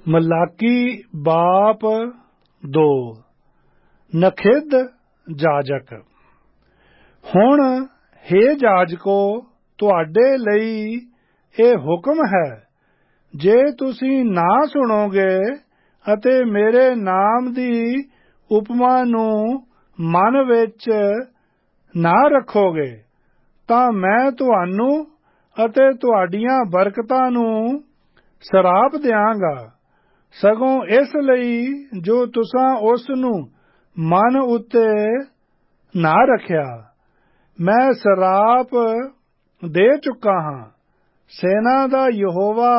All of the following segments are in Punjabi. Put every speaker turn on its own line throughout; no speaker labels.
ਮਲਾਕੀ ਬਾਪ 2 ਨਖਿੱਧ ਜਾਜਕ। ਹੁਣ ਹੇ ਜਾਜਕੋ, ਤੁਹਾਡੇ ਲਈ ਇਹ ਹੁਕਮ ਹੈ, ਜੇ ਤੁਸੀਂ ਨਾ ਸੁਣੋਗੇ ਅਤੇ ਮੇਰੇ ਨਾਮ ਦੀ ਉਪਮਾ ਨੂੰ ਮਨ ਵਿੱਚ ਨਾ ਰੱਖੋਗੇ, ਤਾਂ ਮੈਂ ਤੁਹਾਨੂੰ ਅਤੇ ਤੁਹਾਡੀਆਂ ਬਰਕਤਾਂ ਨੂੰ ਸਰਾਪ ਦਿਆਂਗਾ। ਸਗੋਂ ਇਸ ਲਈ ਜੋ ਤੁਸਾਂ ਉਸ ਨੂੰ ਮਨ ਉੱਤੇ ਨਾ ਰੱਖਿਆ, ਮੈਂ ਸਰਾਪ ਦੇ ਚੁੱਕਾ ਹਾਂ। ਸੈਨਾ ਦਾ ਯਹੋਵਾ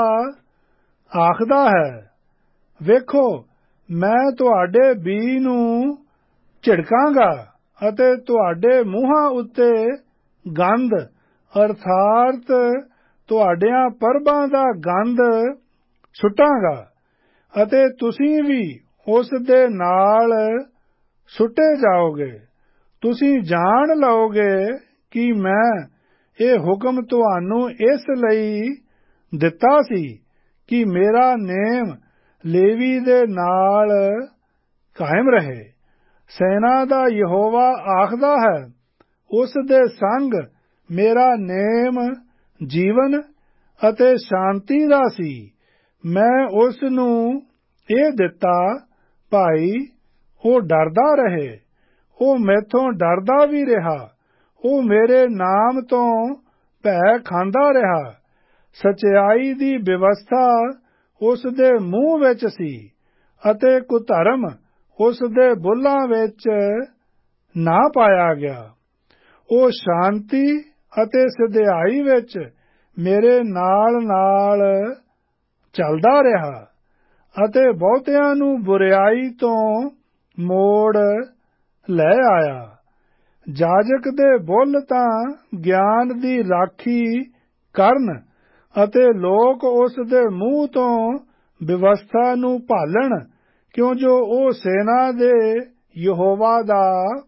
ਆਖਦਾ ਹੈ, ਵੇਖੋ, ਮੈਂ ਤੁਹਾਡੇ ਬੀ ਨੂੰ ਝਿੜਕਾਂਗਾ ਅਤੇ ਤੁਹਾਡੇ ਮੂੰਹਾਂ ਉੱਤੇ ਗੰਧ ਅਰਥਾਤ ਤੁਹਾਡਿਆਂ ਪਰਬਾਂ ਦਾ ਗੰਧ ਸੁੱਟਾਂਗਾ ਅਤੇ ਤੁਸੀਂ ਵੀ ਉਸ ਦੇ ਨਾਲ ਸੁੱਟੇ ਜਾਓਗੇ। ਤੁਸੀਂ ਜਾਣ ਲਓਗੇ ਕਿ ਮੈਂ ਇਹ ਹੁਕਮ ਤੁਹਾਨੂੰ ਇਸ ਲਈ ਦਿੱਤਾ ਸੀ ਕਿ ਮੇਰਾ ਨੇਮ ਲੇਵੀ ਦੇ ਨਾਲ ਕਾਇਮ ਰਹੇ। ਸੈਨਾ ਦਾ ਯਹੋਵਾ ਆਖਦਾ ਹੈ, ਉਸ ਦੇ ਸੰਗ ਮੇਰਾ ਨੇਮ ਜੀਵਨ ਅਤੇ ਸ਼ਾਂਤੀ ਦਾ ਸੀ। ਮੈਂ ਉਸ ਨੂੰ ਇਹ ਦਿੱਤਾ, ਭਾਈ ਉਹ ਡਰਦਾ ਰਹੇ। ਉਹ ਮੈਥੋਂ ਡਰਦਾ ਵੀ ਰਿਹਾ। ਉਹ ਮੇਰੇ ਨਾਮ ਤੋਂ ਭੈ ਖਾਂਦਾ ਰਿਹਾ। ਸਚਾਈ ਦੀ ਵਿਵਸਥਾ ਉਸ ਦੇ ਮੂੰਹ ਵਿੱਚ ਸੀ ਅਤੇ ਕੁਧਰਮ ਉਸ ਦੇ ਬੁੱਲ੍ਹਾਂ ਵਿੱਚ ਨਾ ਪਾਇਆ ਗਿਆ। ਉਹ ਸ਼ਾਂਤੀ ਅਤੇ ਸਿਧਾਈ ਵਿੱਚ ਮੇਰੇ ਨਾਲ ਚੱਲਦਾ ਰਿਹਾ ਅਤੇ ਬਹੁਤਿਆਂ ਨੂੰ ਬੁਰਿਆਈ ਤੋਂ ਮੋੜ ਲੈ ਆਇਆ। ਜਾਜਕ ਦੇ ਬੁੱਲ੍ਹ ਤਾਂ ਗਿਆਨ ਦੀ ਰਾਖੀ ਕਰਨ ਅਤੇ ਲੋਕ ਉਸ ਦੇ ਮੂੰਹ ਤੋਂ ਵਿਵਸਥਾ ਨੂੰ ਭਾਲਣ, ਕਿਉਂ ਜੋ ਉਹ ਸੈਨਾ ਦੇ ਯਹੋਵਾ ਦਾ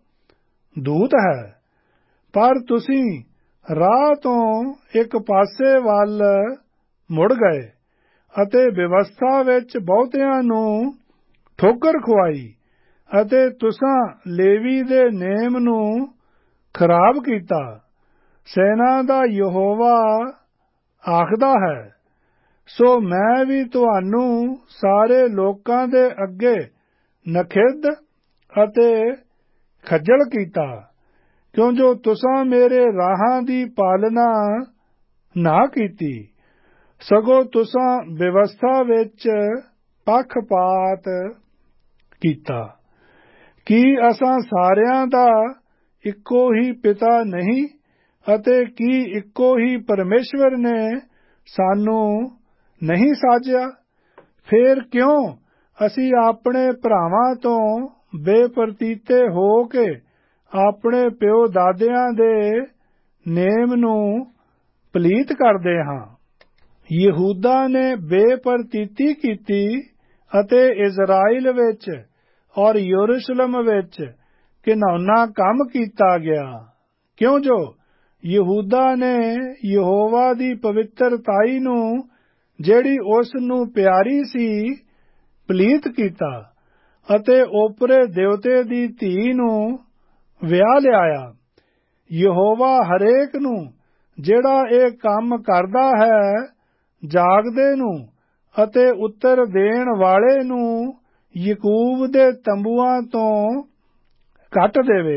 ਦੂਤ ਹੈ। ਪਰ ਤੁਸੀਂ ਰਾਹ ਤੋਂ ਇੱਕ ਪਾਸੇ ਵੱਲ ਮੁੜ ਗਏ ਅਤੇ ਵਿਵਸਥਾ ਵਿੱਚ ਬਹੁਤਿਆਂ ਨੂੰ ਠੋਕਰ ਖੁਆਈ ਅਤੇ ਤੁਸਾਂ ਲੇਵੀ ਦੇ ਨੇਮ ਨੂੰ ਖਰਾਬ ਕੀਤਾ। ਸੈਨਾ ਦਾ ਯਹੋਵਾ ਆਖਦਾ ਹੈ, ਸੋ ਮੈਂ ਵੀ ਤੁਹਾਨੂੰ ਸਾਰੇ ਲੋਕਾਂ ਦੇ ਅੱਗੇ ਨਖਿੱਧ ਅਤੇ ਖੱਜਲ ਕੀਤਾ, ਕਿਉਂ ਜੋ ਤੁਸਾਂ ਮੇਰੇ ਰਾਹਾਂ ਦੀ ਪਾਲਣਾ ਨਾ ਕੀਤੀ, ਸਗੋਂ ਤੁਸਾਂ ਵਿਵਸਥਾ ਵਿੱਚ ਪੱਖਪਾਤ ਕੀਤਾ। ਕੀ ਅਸਾਂ ਸਾਰਿਆਂ ਦਾ ਇੱਕੋ ਹੀ ਪਿਤਾ ਨਹੀਂ ਅਤੇ ਕੀ ਇੱਕੋ ਹੀ ਪਰਮੇਸ਼ਵਰ ਨੇ ਸਾਨੂੰ ਨਹੀਂ ਸਾਜਿਆ? ਫੇਰ ਕਿਉਂ ਅਸੀਂ ਆਪਣੇ ਭਰਾਵਾਂ ਤੋਂ ਬੇਪਰਤੀਤੇ ਹੋ ਕੇ ਆਪਣੇ ਪਿਓ ਦਾਦਿਆਂ ਦੇ ਨੇਮ ਨੂੰ ਪਲੀਤ ਕਰਦੇ ਹਾਂ? ਯਹੂਦਾ ਨੇ ਬੇਪਰਤੀਤੀ ਕੀਤੀ ਅਤੇ ਇਜ਼ਰਾਈਲ ਵਿੱਚ ਔਰ ਯਰੂਸ਼ਲਮ ਵਿੱਚ ਘਿਨਾਉਣਾ ਕੰਮ ਕੀਤਾ ਗਿਆ, ਕਿਉਂ ਜੋ ਯਹੂਦਾ ਨੇ ਯਹੋਵਾ ਦੀ ਪਵਿੱਤਰਤਾਈ ਨੂੰ, ਜਿਹੜੀ ਉਸ ਨੂੰ ਪਿਆਰੀ ਸੀ, ਪਲੀਤ ਕੀਤਾ ਅਤੇ ਓਪਰੇ ਦੇਵਤੇ ਦੀ ਧੀ ਨੂੰ ਵਿਆਹ ਲਿਆਇਆ। ਯਹੋਵਾ ਹਰੇਕ ਨੂੰ ਜਿਹੜਾ ਇਹ ਕੰਮ ਕਰਦਾ ਹੈ, ਜਾਗਦੇ ਨੂੰ ਅਤੇ ਉੱਤਰ ਦੇਣ ਵਾਲੇ ਨੂੰ ਯਕੂਬ ਦੇ ਤੰਬੂਆਂ ਤੋਂ ਕੱਟ ਦੇਵੇ।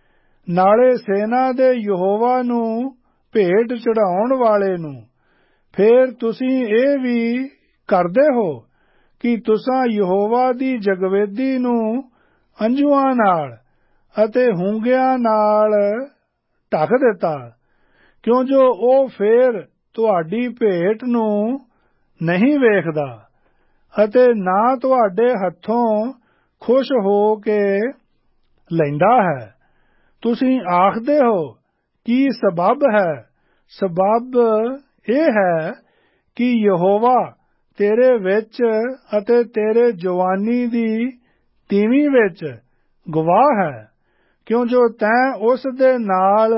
ਨਾਲੇ ਸੈਨਾ ਦੇ ਯਹੋਵਾ ਨੂੰ ਭੇਟ ਚੜਾਉਣ ਵਾਲੇ ਨੂੰ। ਫੇਰ ਤੁਸੀਂ ਇਹ ਵੀ ਕਰਦੇ ਹੋ ਕਿ ਤੁਸਾਂ ਯਹੋਵਾ ਦੀ ਜਗਵੇਦੀ ਨੂੰ ਅੰਜੂਆਂ ਨਾਲ ਅਤੇ ਹੂੰਗਿਆਂ ਨਾਲ ਢੱਕ ਦਿੱਤਾ, ਕਿਉਂ ਜੋ ਉਹ ਫੇਰ ਤੁਹਾਡੀ ਭੇਟ ਨੂੰ ਨਹੀਂ ਵੇਖਦਾ ਅਤੇ ਨਾ ਤੁਹਾਡੇ ਹੱਥੋਂ ਖੁਸ਼ ਹੋ ਕੇ ਲੈਂਦਾ ਹੈ। ਤੁਸੀਂ ਆਖਦੇ ਹੋ, ਕੀ ਸਬੱਬ ਹੈ? ਸਬੱਬ ਇਹ ਹੈ ਕਿ ਯਹੋਵਾ ਤੇਰੇ ਵਿੱਚ ਅਤੇ ਤੇਰੇ ਜਵਾਨੀ ਦੀ ਤੀਵੀਂ ਵਿੱਚ ਗਵਾਹ ਹੈ, ਕਿਉਂ ਜੋ ਤੈਂ ਉਸ ਦੇ ਨਾਲ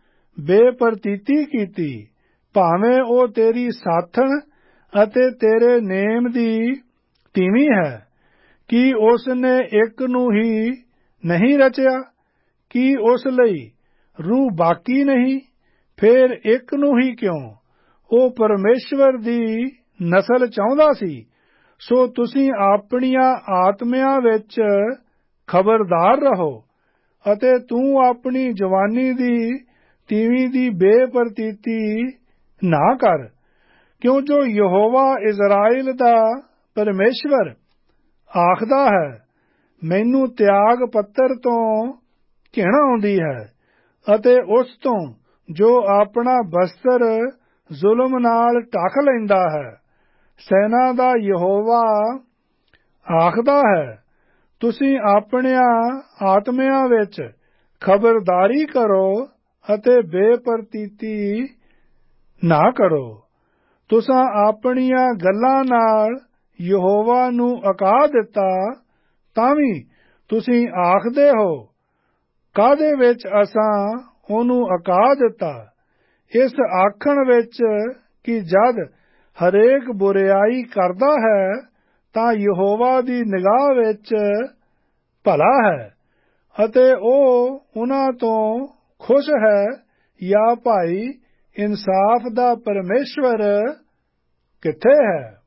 ਬੇਪਰਤੀਤੀ ਕੀਤੀ, ਭਾਵੇਂ ਉਹ ਤੇਰੀ ਸਾਥਣ ਅਤੇ ਤੇਰੇ ਨੇਮ ਦੀ ਤੀਵੀਂ ਹੈ? ਕੀ ਉਸ ਨੇ ਇੱਕ ਨੂੰ ਹੀ ਨਹੀਂ ਰਚਿਆ? ਕੀ ਉਸ ਲਈ ਰੂਹ ਬਾਕੀ ਨਹੀਂ? ਫਿਰ ਇੱਕ ਨੂੰ ਹੀ ਕਿਉਂ? ਉਹ ਪਰਮੇਸ਼ਵਰ ਦੀ ਨਸਲ ਚਾਹੁੰਦਾ ਸੀ। ਸੋ ਤੁਸੀਂ ਆਪਣੀਆਂ ਆਤਮਿਆਂ ਵਿੱਚ ਖਬਰਦਾਰ ਰਹੋ ਅਤੇ ਤੂੰ ਆਪਣੀ ਜਵਾਨੀ ਦੀ ਤੀਵੀਂ ਦੀ ਬੇਪਰਤੀਤੀ ਨਾ ਕਰ, ਕਿਉਂ ਜੋ ਯਹੋਵਾ ਇਜ਼ਰਾਈਲ ਦਾ ਪਰਮੇਸ਼ਵਰ ਆਖਦਾ ਹੈ, ਮੈਨੂੰ ਤਿਆਗ ਪੱਤਰ ਤੋਂ ਘਿਣ ਆਉਂਦੀ ਹੈ ਅਤੇ ਉਸ ਤੋਂ ਜੋ ਆਪਣਾ ਬਸਤਰ ਜ਼ੁਲਮ ਨਾਲ ਢੱਕ ਲੈਂਦਾ ਹੈ। ਸੈਨਾ ਦਾ ਯਹੋਵਾ ਆਖਦਾ ਹੈ, ਤੁਸੀਂ ਆਪਣਿਆਂ ਆਤਮਿਆਂ ਵਿੱਚ ਖਬਰਦਾਰੀ ਕਰੋ ਅਤੇ ਬੇਪਰਤੀਤੀ ਨਾ ਕਰੋ। ਤੁਸਾਂ ਆਪਣੀਆਂ ਗੱਲਾਂ ਨਾਲ ਯਹੋਵਾ ਨੂੰ ਅਕਾ ਦਿੱਤਾ, ਤਾਂ ਵੀ ਤੁਸੀਂ ਆਖਦੇ ਹੋ, ਕਾਹਦੇ ਵਿੱਚ ਅਸਾਂ ਉਹਨੂੰ ਅਕਾ ਦਿੱਤਾ? ਇਸ ਆਖਣ ਵਿੱਚ ਕਿ ਜਦ ਹਰੇਕ ਬੁਰਿਆਈ ਕਰਦਾ ਹੈ ਤਾਂ ਯਹੋਵਾ ਦੀ ਨਿਗਾਹ ਵਿੱਚ ਭਲਾ ਹੈ ਅਤੇ ਉਹ ਉਹਨਾਂ ਤੋਂ ਖੁਸ਼ ਹੈ। ਜਾਂ ਭਾਈ, ਇਨਸਾਫ ਦਾ ਪਰਮੇਸ਼ਵਰ ਕਿੱਥੇ ਹੈ?